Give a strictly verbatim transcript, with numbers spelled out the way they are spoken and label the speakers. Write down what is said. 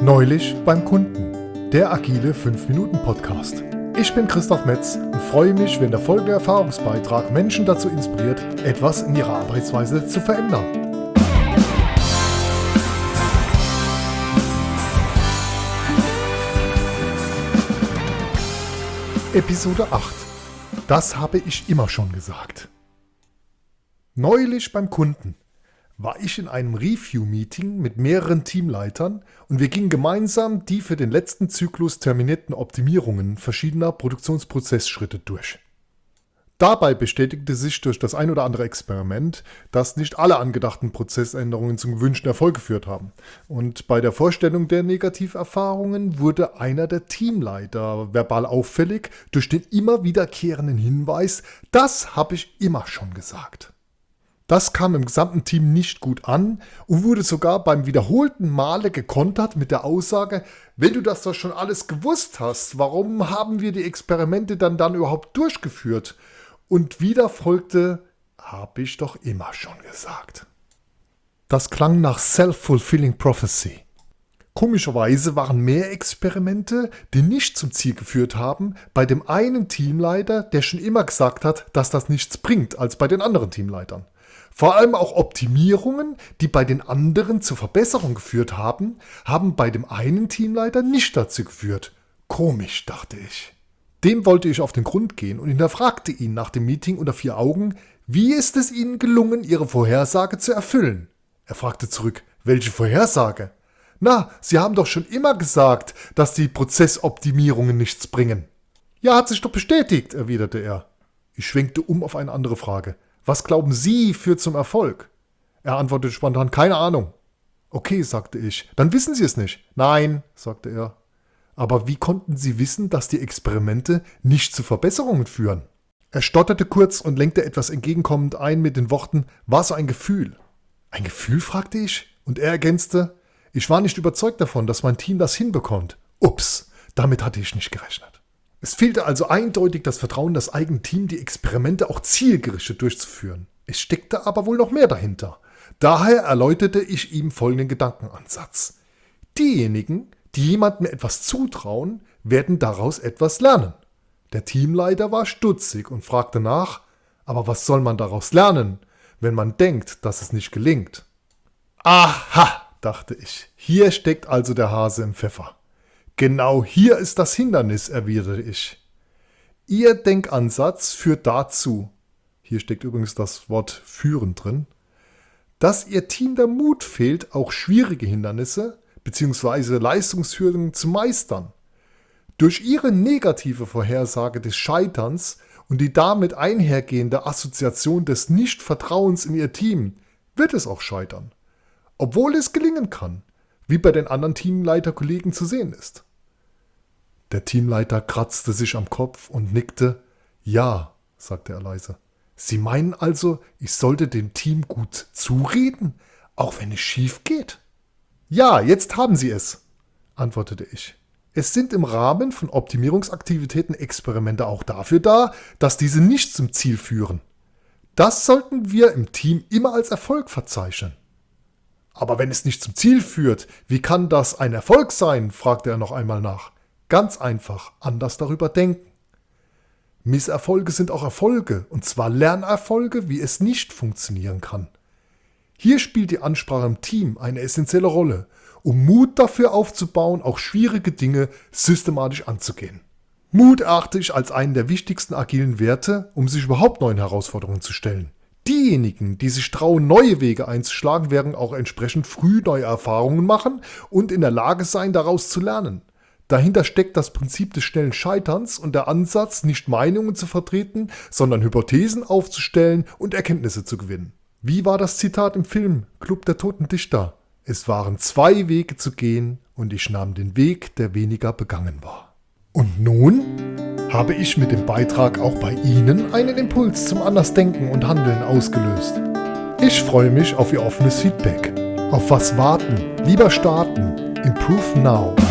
Speaker 1: Neulich beim Kunden, der agile fünf Minuten Podcast. Ich bin Christoph Metz und freue mich, wenn der folgende Erfahrungsbeitrag Menschen dazu inspiriert, etwas in ihrer Arbeitsweise zu verändern. Episode acht. Das habe ich immer schon gesagt. Neulich beim Kunden war ich in einem Review-Meeting mit mehreren Teamleitern und wir gingen gemeinsam die für den letzten Zyklus terminierten Optimierungen verschiedener Produktionsprozessschritte durch. Dabei bestätigte sich durch das ein oder andere Experiment, dass nicht alle angedachten Prozessänderungen zum gewünschten Erfolg geführt haben. Und bei der Vorstellung der Negativerfahrungen wurde einer der Teamleiter verbal auffällig durch den immer wiederkehrenden Hinweis, das habe ich immer schon gesagt. Das kam im gesamten Team nicht gut an und wurde sogar beim wiederholten Male gekontert mit der Aussage, wenn du das doch schon alles gewusst hast, warum haben wir die Experimente dann dann überhaupt durchgeführt? Und wieder folgte, habe ich doch immer schon gesagt. Das klang nach Self-Fulfilling Prophecy. Komischerweise waren mehr Experimente, die nicht zum Ziel geführt haben, bei dem einen Teamleiter, der schon immer gesagt hat, dass das nichts bringt, als bei den anderen Teamleitern. Vor allem auch Optimierungen, die bei den anderen zur Verbesserung geführt haben, haben bei dem einen Teamleiter nicht dazu geführt. Komisch, dachte ich. Dem wollte ich auf den Grund gehen und hinterfragte ihn nach dem Meeting unter vier Augen, wie ist es Ihnen gelungen, Ihre Vorhersage zu erfüllen? Er fragte zurück, welche Vorhersage? Na, Sie haben doch schon immer gesagt, dass die Prozessoptimierungen nichts bringen. Ja, hat sich doch bestätigt, erwiderte er. Ich schwenkte um auf eine andere Frage. Was glauben Sie führt zum Erfolg? Er antwortete spontan, keine Ahnung. Okay, sagte ich, dann wissen Sie es nicht. Nein, sagte er. Aber wie konnten Sie wissen, dass die Experimente nicht zu Verbesserungen führen? Er stotterte kurz und lenkte etwas entgegenkommend ein mit den Worten, war so ein Gefühl. Ein Gefühl, fragte ich, und er ergänzte, ich war nicht überzeugt davon, dass mein Team das hinbekommt. Ups, damit hatte ich nicht gerechnet. Es fehlte also eindeutig das Vertrauen, das eigene Team die Experimente auch zielgerichtet durchzuführen. Es steckte aber wohl noch mehr dahinter. Daher erläuterte ich ihm folgenden Gedankenansatz. Diejenigen, die jemandem etwas zutrauen, werden daraus etwas lernen. Der Teamleiter war stutzig und fragte nach, aber was soll man daraus lernen, wenn man denkt, dass es nicht gelingt? Aha, dachte ich, hier steckt also der Hase im Pfeffer. Genau hier ist das Hindernis, erwiderte ich. Ihr Denkansatz führt dazu, hier steckt übrigens das Wort führen drin, dass Ihr Team der Mut fehlt, auch schwierige Hindernisse bzw. Leistungshürden zu meistern. Durch Ihre negative Vorhersage des Scheiterns und die damit einhergehende Assoziation des Nichtvertrauens in Ihr Team wird es auch scheitern, obwohl es gelingen kann, wie bei den anderen Teamleiterkollegen zu sehen ist. Der Teamleiter kratzte sich am Kopf und nickte. Ja, sagte er leise. Sie meinen also, ich sollte dem Team gut zureden, auch wenn es schief geht? Ja, jetzt haben Sie es, antwortete ich. Es sind im Rahmen von Optimierungsaktivitäten Experimente auch dafür da, dass diese nicht zum Ziel führen. Das sollten wir im Team immer als Erfolg verzeichnen. Aber wenn es nicht zum Ziel führt, wie kann das ein Erfolg sein? Fragte er noch einmal nach. Ganz einfach, anders darüber denken. Misserfolge sind auch Erfolge, und zwar Lernerfolge, wie es nicht funktionieren kann. Hier spielt die Ansprache im Team eine essentielle Rolle, um Mut dafür aufzubauen, auch schwierige Dinge systematisch anzugehen. Mut erachte ich als einen der wichtigsten agilen Werte, um sich überhaupt neuen Herausforderungen zu stellen. Diejenigen, die sich trauen, neue Wege einzuschlagen, werden auch entsprechend früh neue Erfahrungen machen und in der Lage sein, daraus zu lernen. Dahinter steckt das Prinzip des schnellen Scheiterns und der Ansatz, nicht Meinungen zu vertreten, sondern Hypothesen aufzustellen und Erkenntnisse zu gewinnen. Wie war das Zitat im Film Club der Toten Dichter? Es waren zwei Wege zu gehen und ich nahm den Weg, der weniger begangen war. Und nun habe ich mit dem Beitrag auch bei Ihnen einen Impuls zum Andersdenken und Handeln ausgelöst. Ich freue mich auf Ihr offenes Feedback. Auf was warten? Lieber starten. Improve now.